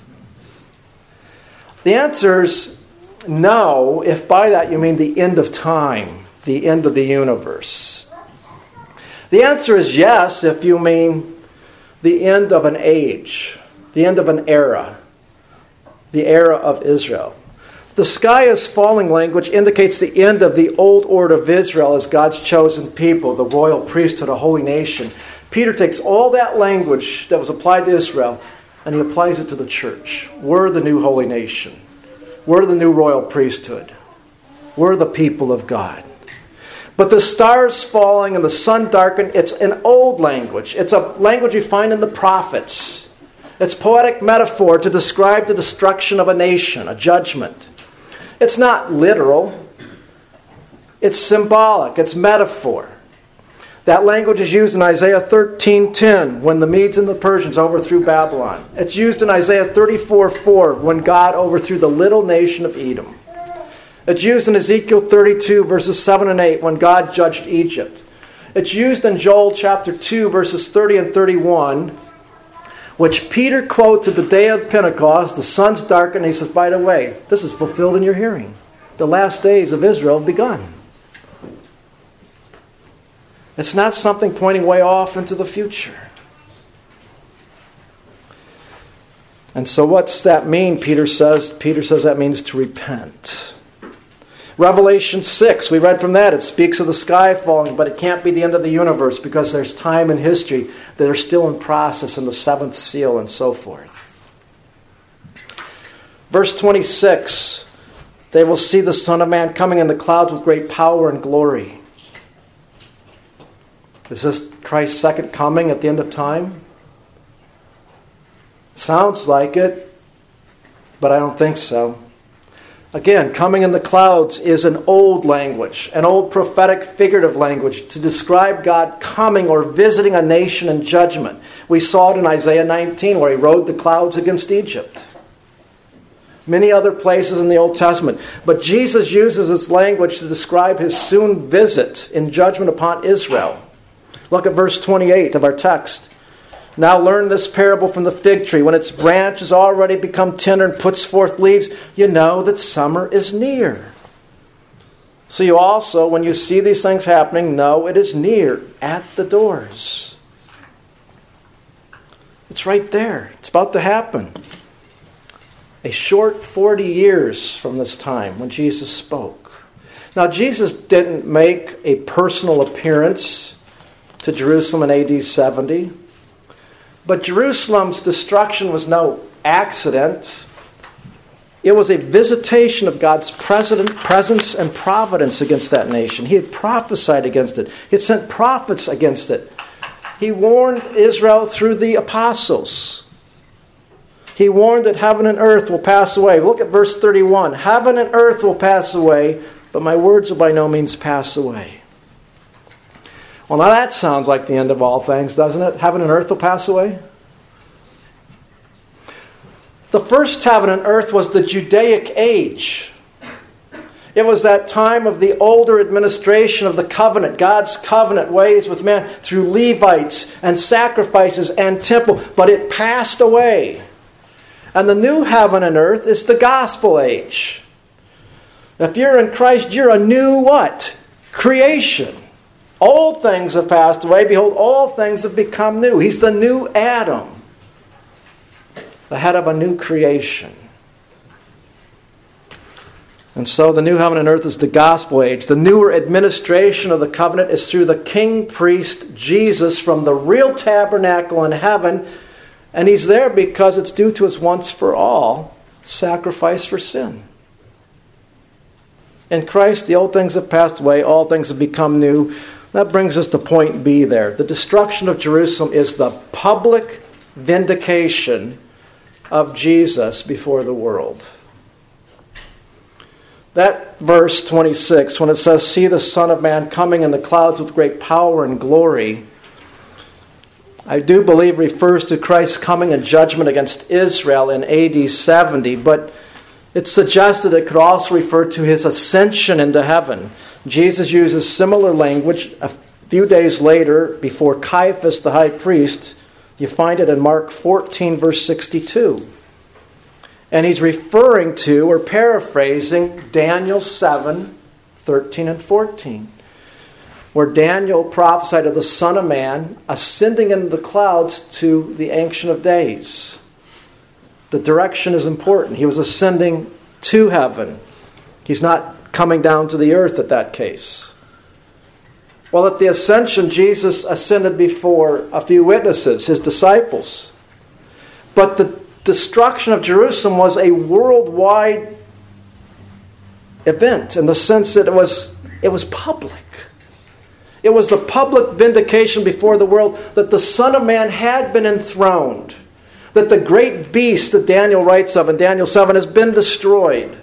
The answer is no, if by that you mean the end of time, the end of the universe. The answer is yes if you mean the end of an age, the end of an era, the era of Israel. The sky is falling language indicates the end of the old order of Israel as God's chosen people, the royal priesthood, a holy nation. Peter takes all that language that was applied to Israel and he applies it to the church. We're the new holy nation. We're the new royal priesthood. We're the people of God. But the stars falling and the sun darkened, it's an old language. It's a language you find in the prophets. It's poetic metaphor to describe the destruction of a nation, a judgment. It's not literal. It's symbolic. It's metaphor. That language is used in Isaiah thirteen ten when the Medes and the Persians overthrew Babylon. It's used in Isaiah thirty-four four when God overthrew the little nation of Edom. It's used in Ezekiel thirty-two verses seven and eight when God judged Egypt. It's used in Joel chapter two verses thirty and thirty-one, which Peter quotes at the day of Pentecost. The sun's darkened, and he says, by the way, this is fulfilled in your hearing. The last days of Israel have begun. It's not something pointing way off into the future. And so what's that mean? Peter says, Peter says that means to repent. Revelation six, we read from that. It speaks of the sky falling, but it can't be the end of the universe because there's time and history that are still in process in the seventh seal and so forth. Verse twenty-six, they will see the Son of Man coming in the clouds with great power and glory. Is this Christ's second coming at the end of time? Sounds like it, but I don't think so. Again, coming in the clouds is an old language, an old prophetic figurative language to describe God coming or visiting a nation in judgment. We saw it in Isaiah nineteen where he rode the clouds against Egypt. Many other places in the Old Testament. But Jesus uses this language to describe his soon visit in judgment upon Israel. Look at verse twenty-eight of our text. Now learn this parable from the fig tree. When its branch has already become tender and puts forth leaves, you know that summer is near. So you also, when you see these things happening, know it is near, at the doors. It's right there. It's about to happen. A short forty years from this time when Jesus spoke. Now Jesus didn't make a personal appearance to Jerusalem in A D seventy. But Jerusalem's destruction was no accident. It was a visitation of God's presence and providence against that nation. He had prophesied against it. He had sent prophets against it. He warned Israel through the apostles. He warned that heaven and earth will pass away. Look at verse thirty-one. Heaven and earth will pass away, but my words will by no means pass away. Well, now that sounds like the end of all things, doesn't it? Heaven and earth will pass away. The first heaven and earth was the Judaic age. It was that time of the older administration of the covenant, God's covenant ways with man through Levites and sacrifices and temple, but it passed away. And the new heaven and earth is the gospel age. If you're in Christ, you're a new what? Creation. Old things have passed away. Behold, all things have become new. He's the new Adam, the head of a new creation. And so the new heaven and earth is the gospel age. The newer administration of the covenant is through the king priest Jesus from the real tabernacle in heaven. And he's there because it's due to his once for all sacrifice for sin. In Christ, the old things have passed away, all things have become new. That brings us to point B there. The destruction of Jerusalem is the public vindication of Jesus before the world. That verse twenty-six, when it says, "See the Son of Man coming in the clouds with great power and glory," I do believe refers to Christ's coming in judgment against Israel in A D seventy, but it's suggested it could also refer to his ascension into heaven. Jesus uses similar language a few days later before Caiaphas the high priest. You find it in Mark fourteen, verse sixty-two. And he's referring to or paraphrasing Daniel seven, thirteen and fourteen, where Daniel prophesied of the Son of Man ascending into the clouds to the Ancient of Days. The direction is important. He was ascending to heaven. He's not coming down to the earth at that case. Well, at the ascension, Jesus ascended before a few witnesses, his disciples. But the destruction of Jerusalem was a worldwide event in the sense that it was, it was public. It was the public vindication before the world that the Son of Man had been enthroned, that the great beast that Daniel writes of in Daniel seven has been destroyed.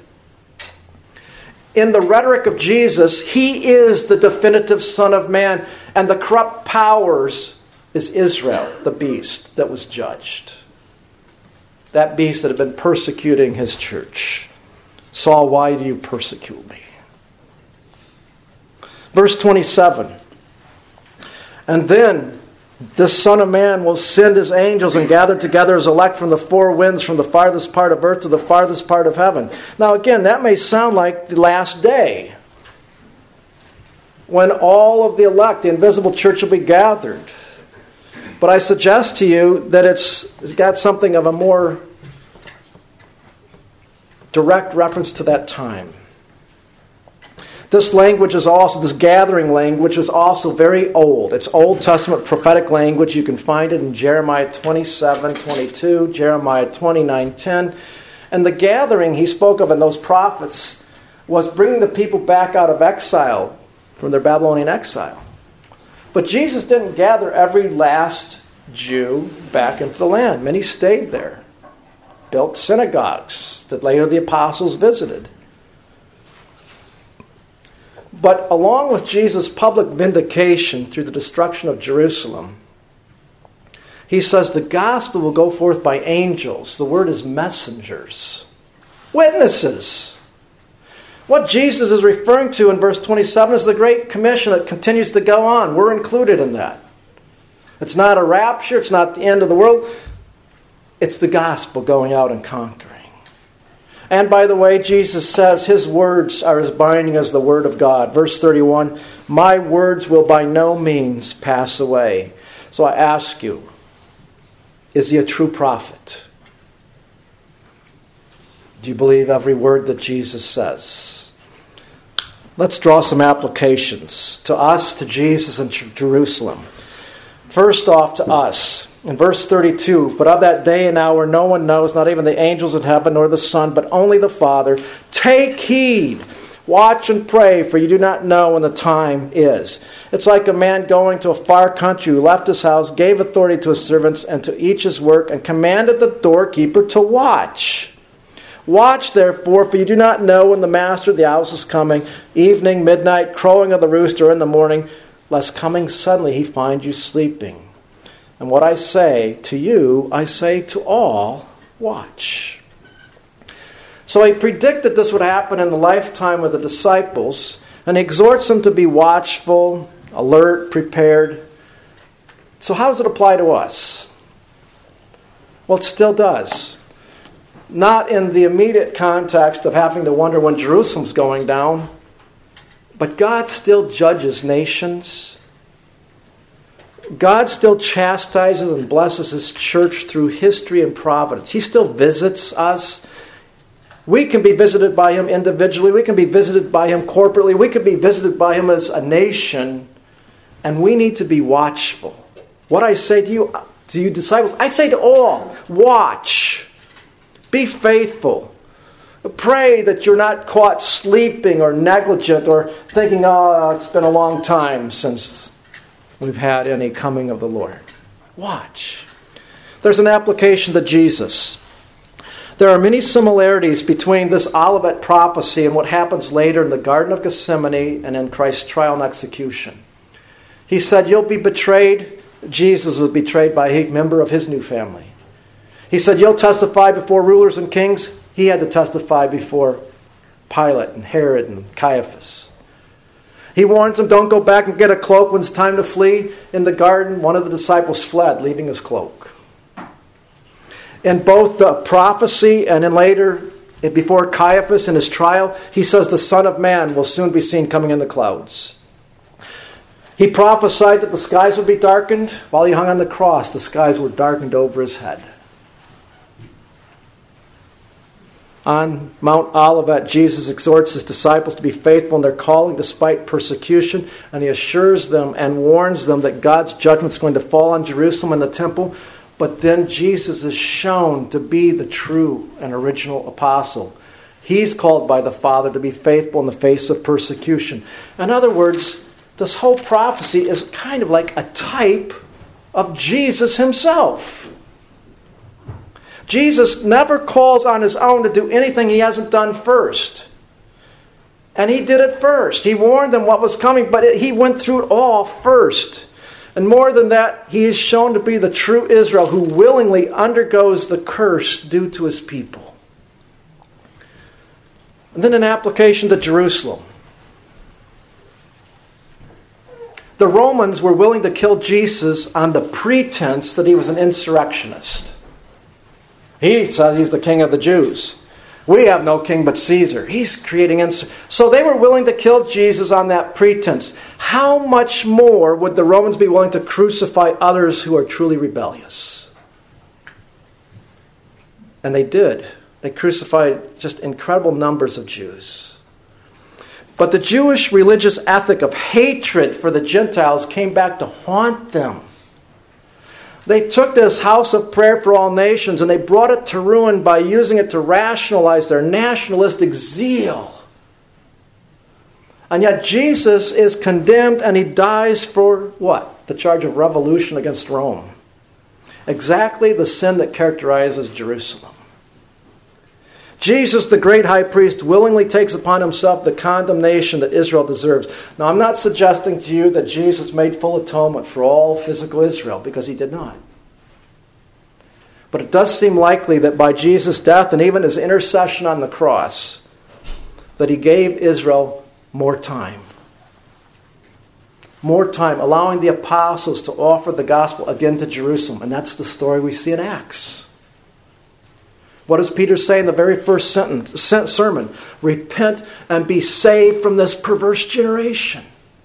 In the rhetoric of Jesus, he is the definitive Son of Man, and the corrupt powers is Israel, the beast that was judged. That beast that had been persecuting his church. Saul, why do you persecute me? Verse twenty-seven. And then this Son of Man will send his angels and gather together his elect from the four winds, from the farthest part of earth to the farthest part of heaven. Now again, that may sound like the last day, when all of the elect, the invisible church, will be gathered. But I suggest to you that it's, it's got something of a more direct reference to that time. This language is also, this gathering language is also very old. It's Old Testament prophetic language. You can find it in Jeremiah twenty-seven twenty-two, Jeremiah twenty-nine ten. And the gathering he spoke of in those prophets was bringing the people back out of exile, from their Babylonian exile. But Jesus didn't gather every last Jew back into the land. Many stayed there, built synagogues that later the apostles visited. But along with Jesus' public vindication through the destruction of Jerusalem, he says the gospel will go forth by angels. The word is messengers, witnesses. What Jesus is referring to in verse twenty-seven is the Great Commission that continues to go on. We're included in that. It's not a rapture. It's not the end of the world. It's the gospel going out and conquering. And by the way, Jesus says his words are as binding as the word of God. Verse thirty-one, my words will by no means pass away. So I ask you, is he a true prophet? Do you believe every word that Jesus says? Let's draw some applications to us, to Jesus, and to Jerusalem. First off, to us. In verse thirty-two, but of that day and hour no one knows, not even the angels in heaven nor the Son, but only the Father. Take heed, watch and pray, for you do not know when the time is. It's like a man going to a far country who left his house, gave authority to his servants and to each his work, and commanded the doorkeeper to watch. Watch, therefore, for you do not know when the master of the house is coming, evening, midnight, crowing of the rooster, or in the morning, lest coming suddenly he find you sleeping. And what I say to you, I say to all, watch. So he predicted this would happen in the lifetime of the disciples, and he exhorts them to be watchful, alert, prepared. So how does it apply to us? Well, it still does. Not in the immediate context of having to wonder when Jerusalem's going down, but God still judges nations. God still chastises and blesses his church through history and providence. He still visits us. We can be visited by him individually. We can be visited by him corporately. We can be visited by him as a nation. And we need to be watchful. What I say to you, to you disciples, I say to all, watch. Be faithful. Pray that you're not caught sleeping or negligent or thinking, oh, it's been a long time since we've had any coming of the Lord. Watch. There's an application to Jesus. There are many similarities between this Olivet prophecy and what happens later in the Garden of Gethsemane and in Christ's trial and execution. He said, you'll be betrayed. Jesus was betrayed by a member of his new family. He said, you'll testify before rulers and kings. He had to testify before Pilate and Herod and Caiaphas. He warns them, don't go back and get a cloak when it's time to flee. In the garden, one of the disciples fled, leaving his cloak. In both the prophecy and in later, before Caiaphas in his trial, he says the Son of Man will soon be seen coming in the clouds. He prophesied that the skies would be darkened. While he hung on the cross, the skies were darkened over his head. On Mount Olivet, Jesus exhorts his disciples to be faithful in their calling despite persecution, and he assures them and warns them that God's judgment is going to fall on Jerusalem and the temple. But then Jesus is shown to be the true and original apostle. He's called by the Father to be faithful in the face of persecution. In other words, this whole prophecy is kind of like a type of Jesus himself. Jesus never calls on his own to do anything he hasn't done first. And he did it first. He warned them what was coming, but it, he went through it all first. And more than that, he is shown to be the true Israel who willingly undergoes the curse due to his people. And then an application to Jerusalem. The Romans were willing to kill Jesus on the pretense that he was an insurrectionist. He says he's the king of the Jews. We have no king but Caesar. He's creating insur- So they were willing to kill Jesus on that pretense. How much more would the Romans be willing to crucify others who are truly rebellious? And they did. They crucified just incredible numbers of Jews. But the Jewish religious ethic of hatred for the Gentiles came back to haunt them. They took this house of prayer for all nations and they brought it to ruin by using it to rationalize their nationalistic zeal. And yet Jesus is condemned and he dies for what? The charge of revolution against Rome. Exactly the sin that characterizes Jerusalem. Jesus, the great high priest, willingly takes upon himself the condemnation that Israel deserves. Now, I'm not suggesting to you that Jesus made full atonement for all physical Israel, because he did not. But it does seem likely that by Jesus' death and even his intercession on the cross, that he gave Israel more time. More time, allowing the apostles to offer the gospel again to Jerusalem. And that's the story we see in Acts. What does Peter say in the very first sentence, sermon? Repent and be saved from this perverse generation.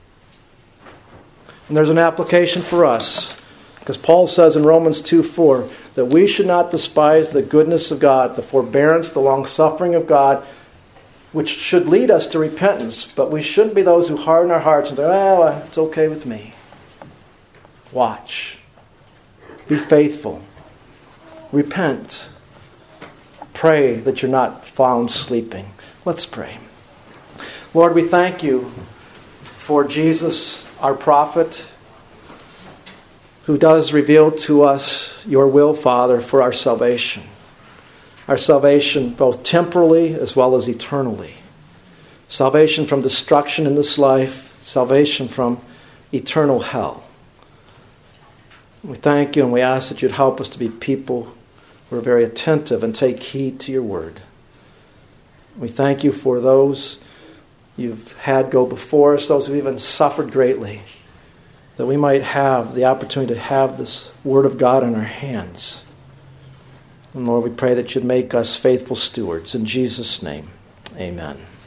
And there's an application for us. Because Paul says in Romans two four that we should not despise the goodness of God, the forbearance, the long-suffering of God, which should lead us to repentance. But we shouldn't be those who harden our hearts and say, oh, it's okay with me. Watch. Be faithful. Repent. Pray that you're not found sleeping. Let's pray. Lord, we thank you for Jesus, our prophet, who does reveal to us your will, Father, for our salvation. Our salvation both temporally as well as eternally. Salvation from destruction in this life. Salvation from eternal hell. We thank you and we ask that you'd help us to be people who are very attentive and take heed to your word. We thank you for those you've had go before us, those who've even suffered greatly, that we might have the opportunity to have this word of God in our hands. And Lord, we pray that you'd make us faithful stewards. In Jesus' name, amen.